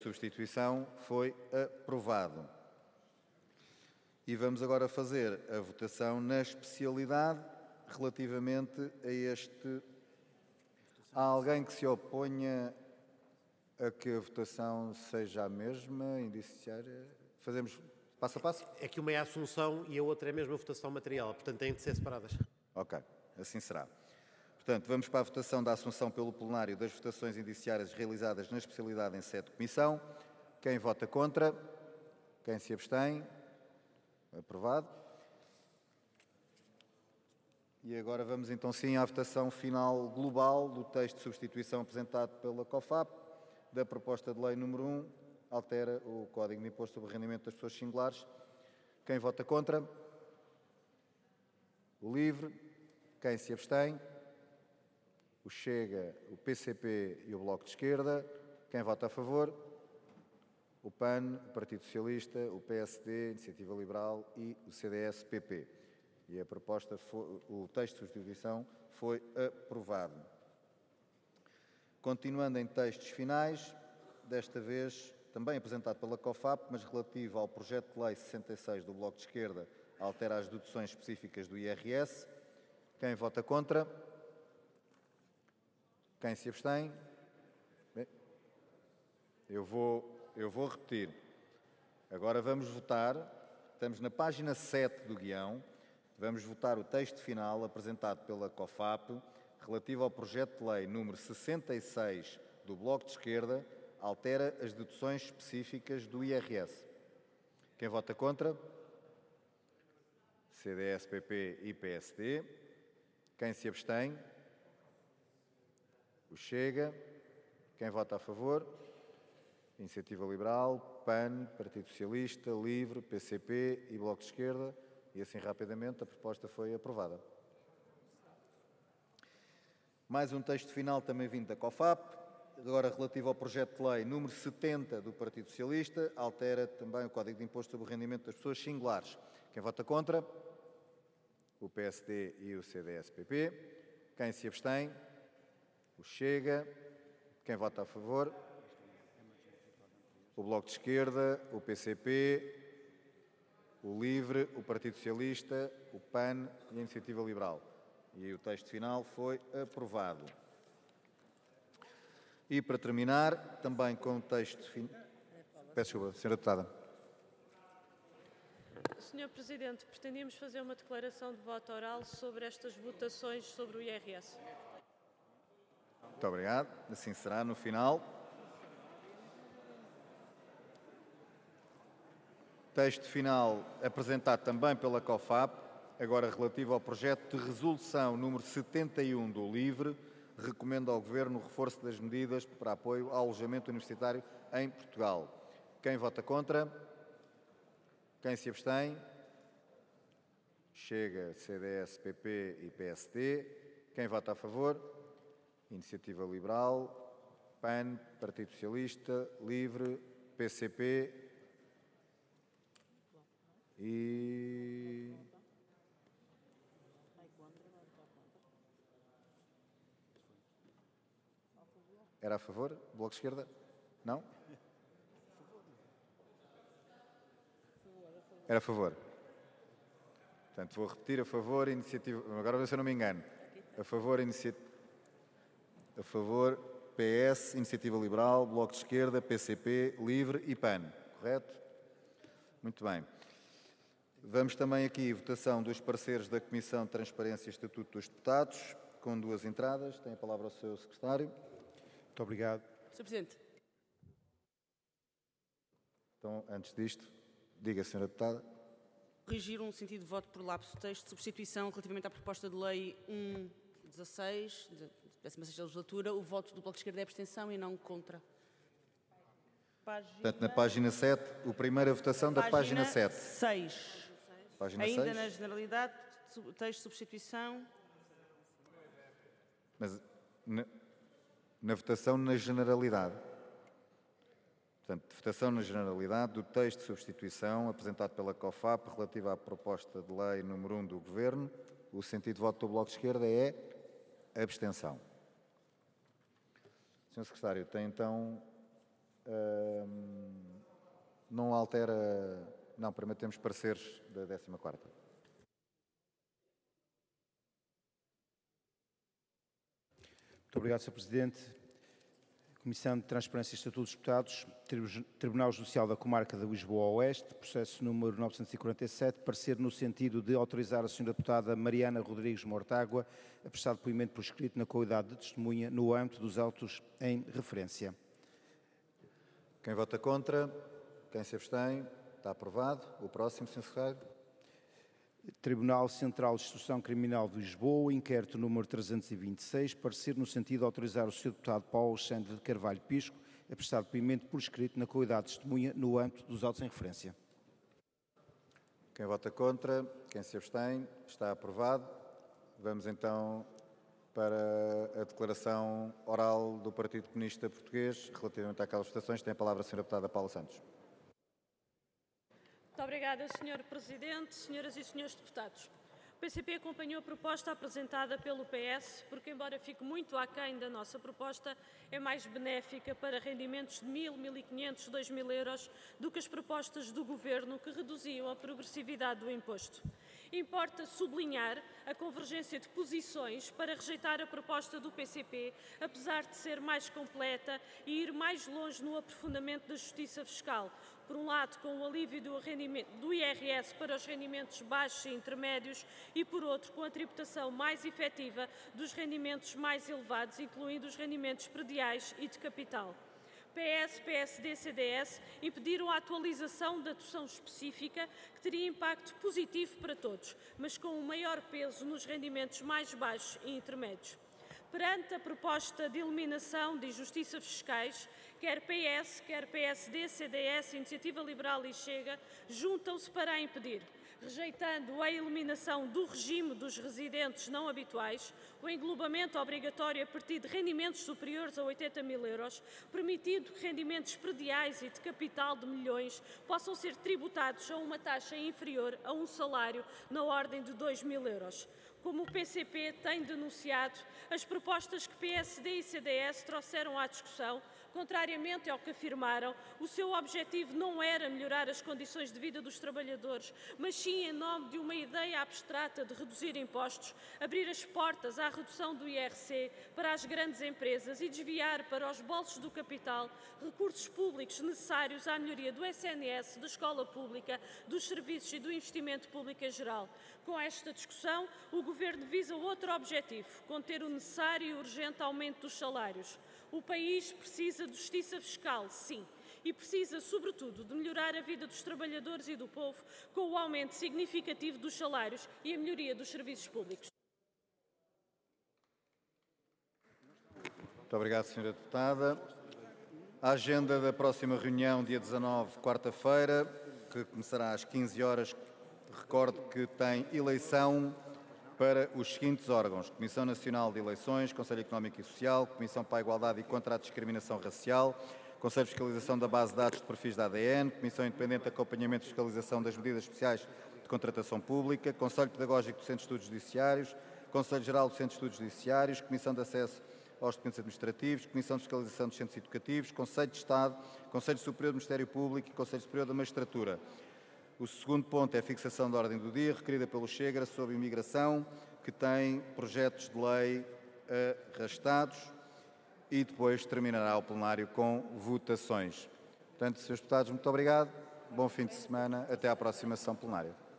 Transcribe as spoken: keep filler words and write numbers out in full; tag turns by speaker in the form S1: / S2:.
S1: Substituição foi aprovado. E vamos agora fazer a votação na especialidade relativamente a este... Há alguém que se oponha a que a votação seja a mesma, indiciária? Fazemos passo a passo?
S2: É que uma é a assunção e a outra é mesmo a votação material, portanto têm de ser separadas.
S1: Ok, assim será. Portanto, vamos para a votação da assunção pelo plenário das votações indiciárias realizadas na especialidade em sede de comissão. Quem vota contra? Quem se abstém? Aprovado. E agora vamos então sim à votação final global do texto de substituição apresentado pela COFAP, da proposta de lei número um, altera o Código de Imposto sobre o Rendimento das Pessoas Singulares. Quem vota contra? O LIVRE. Quem se abstém? O Chega, o P C P e o Bloco de Esquerda. Quem vota a favor? O PAN, o Partido Socialista, o P S D, a Iniciativa Liberal e o C D S P P. E a proposta, foi, o texto de substituição foi aprovado. Continuando em textos finais, desta vez também apresentado pela COFAP, mas relativo ao projeto de lei sessenta e seis do Bloco de Esquerda, altera as deduções específicas do I R S. Quem vota contra? Quem se abstém? Bem, eu vou, eu vou repetir. Agora vamos votar, estamos na página sete do guião, vamos votar o texto final apresentado pela COFAP, relativo ao projeto de lei número sessenta e seis do Bloco de Esquerda, altera as deduções específicas do I R S. Quem vota contra? C D S, P P e P S D. Quem se abstém? O Chega. Quem vota a favor? Iniciativa Liberal, PAN, Partido Socialista, LIVRE, P C P e Bloco de Esquerda. E assim rapidamente a proposta foi aprovada. Mais um texto final também vindo da COFAP, agora relativo ao projeto de lei número setenta do Partido Socialista, altera também o Código de Imposto sobre o Rendimento das Pessoas Singulares. Quem vota contra? O P S D e o C D S P P. Quem se abstém? O Chega. Quem vota a favor? O Bloco de Esquerda, o P C P, o LIVRE, o Partido Socialista, o PAN e a Iniciativa Liberal. E o texto final foi aprovado. E para terminar, também com o texto final... Peço desculpa, senhora Deputada.
S3: senhor Presidente, pretendíamos fazer uma declaração de voto oral sobre estas votações sobre o I R S.
S1: Muito obrigado. Assim será no final. Texto final apresentado também pela COFAP, agora relativo ao projeto de resolução número setenta e um do LIVRE, recomenda ao Governo o reforço das medidas para apoio ao alojamento universitário em Portugal. Quem vota contra? Quem se abstém? Chega, C D S, P P e P S D. Quem vota a favor? Iniciativa Liberal, PAN, Partido Socialista, LIVRE, P C P e... Era a favor? Bloco de Esquerda? Não? Era a favor. Portanto, vou repetir a favor, iniciativa... Agora vou ver se eu não me engano. A favor, iniciativa... A favor, P S, Iniciativa Liberal, Bloco de Esquerda, P C P, LIVRE e PAN. Correto? Muito bem. Vamos também aqui à votação dos pareceres da Comissão de Transparência e Estatuto dos Deputados, com duas entradas. Tem a palavra o seu secretário.
S2: Muito obrigado.
S3: senhor Presidente.
S1: Então, antes disto, diga, senhora Deputada.
S4: Corrigir um sentido de voto por lapso de texto de substituição relativamente à proposta de lei um dezasseis, da décima sexta legislatura, o voto do Bloco de Esquerda é abstenção e não contra.
S3: Página...
S1: Portanto, na página sete, a primeira votação da página sete.
S4: seis.
S1: Página
S4: Ainda
S1: seis.
S4: na generalidade, texto de substituição.
S1: Mas na, na votação na generalidade. Portanto, votação na generalidade do texto de substituição apresentado pela COFAP relativa à proposta de lei número um do Governo. O sentido de voto do Bloco de Esquerda é abstenção. senhor Secretário, tem então Ahm, não altera... Não, primeiro temos pareceres da décima quarta.
S5: Muito obrigado, senhor Presidente. Comissão de Transparência e Estatuto dos Deputados, Tribunal Judicial da Comarca de Lisboa Oeste, processo número novecentos e quarenta e sete, parecer no sentido de autorizar a senhora deputada Mariana Rodrigues Mortágua a prestar depoimento por escrito na qualidade de testemunha no âmbito dos autos em referência.
S1: Quem vota contra? Quem se abstém? Está aprovado. O próximo, senhor Secretário.
S5: Tribunal Central de Instrução Criminal de Lisboa, inquérito número trezentos e vinte e seis, parecer no sentido de autorizar o senhor deputado Paulo Alexandre de Carvalho Pisco a prestar depoimento por escrito na qualidade de testemunha no âmbito dos autos em referência.
S1: Quem vota contra? Quem se abstém? Está aprovado. Vamos então para a declaração oral do Partido Comunista Português relativamente àquelas votações. Tem a palavra a senhora deputada Paula Santos.
S3: Muito obrigada, senhor Presidente, senhoras e senhores deputados. O P C P acompanhou a proposta apresentada pelo P S, porque, embora fique muito aquém da nossa proposta, é mais benéfica para rendimentos de mil, mil e quinhentos, dois mil euros do que as propostas do Governo, que reduziam a progressividade do imposto. Importa sublinhar a convergência de posições para rejeitar a proposta do P C P, apesar de ser mais completa e ir mais longe no aprofundamento da justiça fiscal. Por um lado, com o alívio do, do I R S para os rendimentos baixos e intermédios e, por outro, com a tributação mais efetiva dos rendimentos mais elevados, incluindo os rendimentos prediais e de capital. P S, P S D, C D S impediram a atualização da dotação específica, que teria impacto positivo para todos, mas com um maior peso nos rendimentos mais baixos e intermédios. Perante a proposta de eliminação de injustiças fiscais, quer P S, quer P S D, C D S, Iniciativa Liberal e Chega juntam-se para a impedir, rejeitando a eliminação do regime dos residentes não habituais, o englobamento obrigatório a partir de rendimentos superiores a oitenta mil euros, permitindo que rendimentos prediais e de capital de milhões possam ser tributados a uma taxa inferior a um salário na ordem de dois mil euros. Como o P C P tem denunciado, as propostas que P S D e C D S trouxeram à discussão, contrariamente ao que afirmaram, o seu objetivo não era melhorar as condições de vida dos trabalhadores, mas sim, em nome de uma ideia abstrata de reduzir impostos, abrir as portas à redução do I R C para as grandes empresas e desviar para os bolsos do capital recursos públicos necessários à melhoria do S N S, da escola pública, dos serviços e do investimento público em geral. Com esta discussão, o Governo visa outro objetivo: conter o necessário e urgente aumento dos salários. O país precisa de justiça fiscal, sim, e precisa, sobretudo, de melhorar a vida dos trabalhadores e do povo com o aumento significativo dos salários e a melhoria dos serviços públicos.
S1: Muito obrigado, senhora deputada. A agenda da próxima reunião, dia dezanove, quarta-feira, que começará às quinze horas, recordo que tem eleição para os seguintes órgãos: Comissão Nacional de Eleições, Conselho Económico e Social, Comissão para a Igualdade e contra a Discriminação Racial, Conselho de Fiscalização da Base de Dados de Perfis da A D N, Comissão Independente de Acompanhamento e Fiscalização das Medidas Especiais de Contratação Pública, Conselho Pedagógico do Centro de Estudos Judiciários, Conselho Geral do Centro de Estudos Judiciários, Comissão de Acesso aos Documentos Administrativos, Comissão de Fiscalização dos Centros Educativos, Conselho de Estado, Conselho Superior do Ministério Público e Conselho Superior da Magistratura. O segundo ponto é a fixação da ordem do dia, requerida pelo Chega, sobre imigração, que tem projetos de lei arrastados, e depois terminará o plenário com votações. Portanto, senhores deputados, muito obrigado. Bom fim de semana. Até à próxima sessão plenária.